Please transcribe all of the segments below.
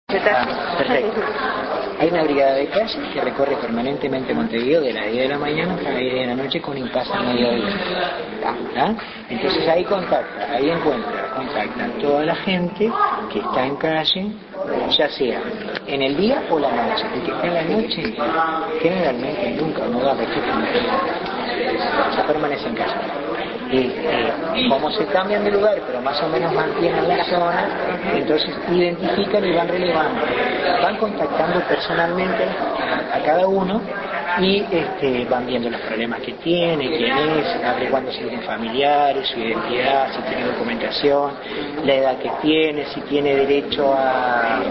Perfecto. Hay una brigada de calle que recorre permanentemente Montevideo de las 10 de la mañana hasta las 10 de la noche con impasse al mediodía. ¿Ah? Entonces ahí contacta a toda la gente que está en calle, ya sea en el día o la noche. El que está en la noche generalmente nunca no da registro, se permanece en casa. Como se cambian de lugar pero más o menos mantienen la zona, entonces identifican y van relevando, van contactando personalmente a cada uno y van viendo los problemas que tiene, quién es, averiguando si tiene familiares, su identidad, si tiene documentación, la edad que tiene, si tiene derecho a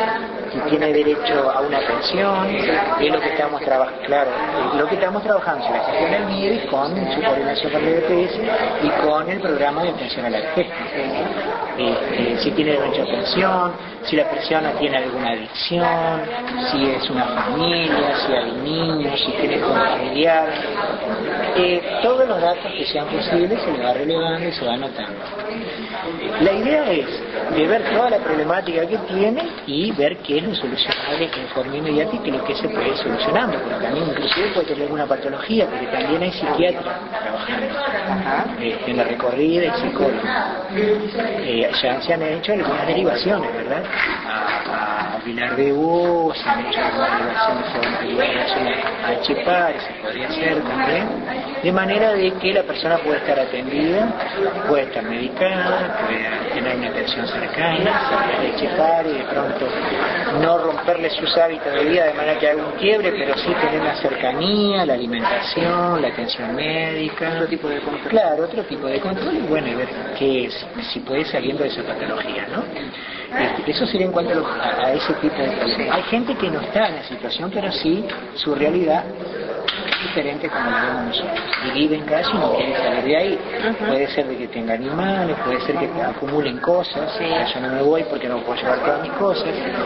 una pensión. Es lo que estamos trabajando, claro, lo que estamos trabajando es la gestión del MIDES con su coordinación con el EPS y con el programa de atención a la vejez. Si tiene derecho a pensión, si la persona tiene alguna adicción, si es una familia, si hay niños, si tiene un familiar, todos los datos que sean posibles se le va relevando y se va anotando. La idea es de ver toda la problemática que tiene y ver qué es lo solucionable en forma inmediata y qué es lo que se puede ir solucionando, porque también inclusive puede tener alguna patología, porque también hay psiquiatras trabajando en la recorrida y psicólogos. Ya se han hecho algunas derivaciones, ¿verdad? A Vilar de Hugo, se han hecho algunas derivaciones a Etxepare, se podría hacer también, de manera de que la persona pueda estar atendida, puede estar medicada, puede tener una atención cercana, cerca de Etxepare, de pronto no romperle sus hábitos de vida de manera que haga un quiebre, pero sí tener la cercanía, la alimentación, la atención médica, otro tipo de control. Claro, otro tipo de control, y bueno, y ver si puede saliendo de esa patología, ¿no? Eso sería en cuanto a ese tipo de problemas. Hay gente que no está en la situación, pero sí su realidad es diferente como la vemos nosotros. Y vive en calle y no quiere salir de ahí. Puede ser de que tenga animales, puede ser que acumulen cosas. Yo no me voy porque no puedo llevar todas mis cosas.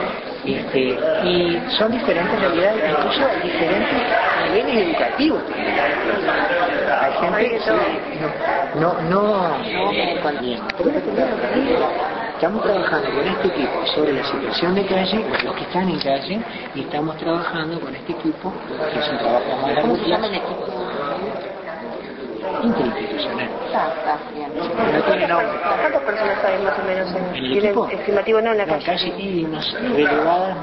Y son diferentes realidades, incluso diferentes niveles educativos. Hay gente que estamos trabajando con este equipo sobre la situación de calle, los que están en calle, y estamos trabajando con este equipo, que es un trabajo más largo. ¿Cómo se llama el equipo? Interinstitucional. No tiene nombre. ¿Cuántas personas hay más o menos en el equipo? Estimativo no en la calle. Calle y unas relevadas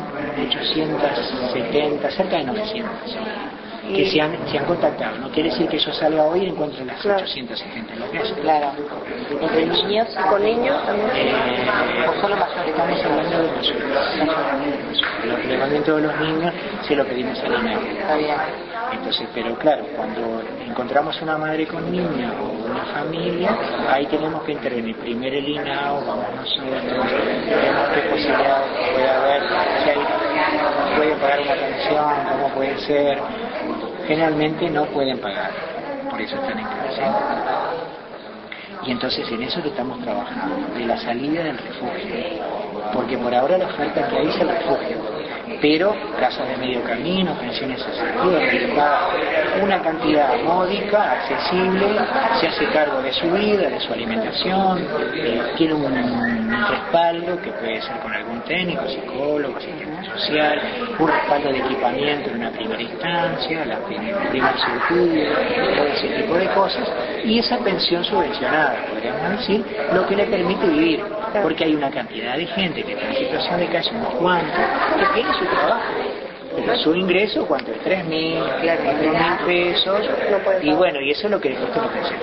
870, cerca de 900. Que se han contactado. No quiere decir que yo salga hoy y encuentre las 870 en la calle. Claro. ¿Entre niños? ¿Con niños también? ¿O solo mayores? Estamos hablando de mayores. El relevamiento de los niños se lo pedimos al INAO. Está bien. Entonces, pero claro, cuando encontramos una madre con niño o una familia, ahí tenemos que intervenir. Primero el INAO, vamos nosotros, vemos qué posibilidades puede haber, si hay, pueden pagar una pensión, cómo puede ser. Generalmente no pueden pagar, por eso están en cárcel. Y entonces en eso que estamos trabajando, de la salida del refugio, porque por ahora la oferta que hay es el refugio, pero casas de medio camino, pensiones asistidas, que le paga una cantidad módica, accesible, se hace cargo de su vida, de su alimentación, tiene un respaldo que puede ser con algún técnico, psicólogo, asistente social, un respaldo de equipamiento en una primera instancia, la primer circuito, todo ese tipo de cosas, y esa pensión subvencionada, podríamos decir, lo que le permite vivir, porque hay una cantidad de gente que está en situación de calle, unos cuantos, que tiene su trabajo, pero su ingreso, ¿cuánto es? 3.000, 4.000 pesos, y bueno, y eso es lo que les cuesta la pensión.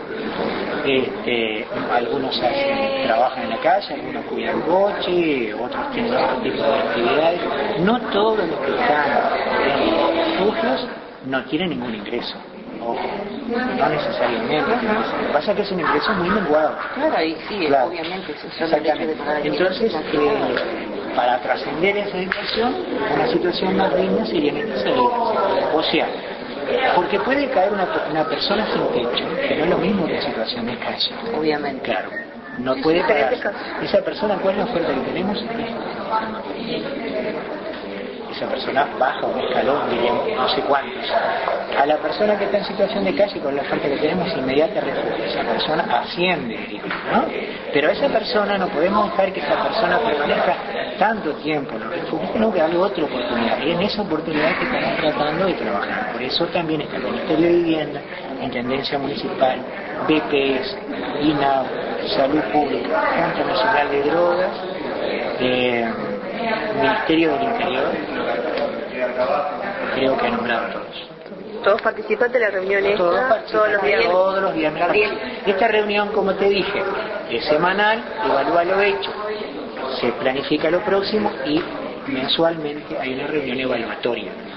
Algunos trabajan en la calle, algunos cuidan coche, otros tienen otro tipo de actividades. No todos los que están en refugios no tienen ningún ingreso. Ojo, no necesariamente. Lo que pasa es que es un ingreso muy menguado. Claro, y sí, claro. Obviamente. Exactamente. Entonces, para trascender esa situación, una situación más digna sería necesaria. O sea, porque puede caer una persona sin techo, que no es lo mismo que en situación de calle. Obviamente. Claro. No puede pagar. Esa persona, ¿cuál es la oferta que tenemos? esa persona baja un escalón, diríamos, no sé cuántos. A la persona que está en situación de calle, con la oferta que tenemos, inmediata refugio. Esa persona asciende, digamos, ¿no? Pero a esa persona no podemos dejar que esa persona permanezca tanto tiempo en los refugios, tenemos que darle otra oportunidad. Y en esa oportunidad que estamos tratando de trabajar. Por eso también está el Ministerio de Vivienda, Intendencia Municipal, BPS, INAU, Salud Pública, Junta Nacional de Drogas, Ministerio del Interior, creo que ha nombrado todos. ¿Todos participan de la reunión esta? Todos los viernes. Todos los viernes. Esta reunión, como te dije, es semanal, evalúa lo hecho, se planifica lo próximo y mensualmente hay una reunión evaluatoria.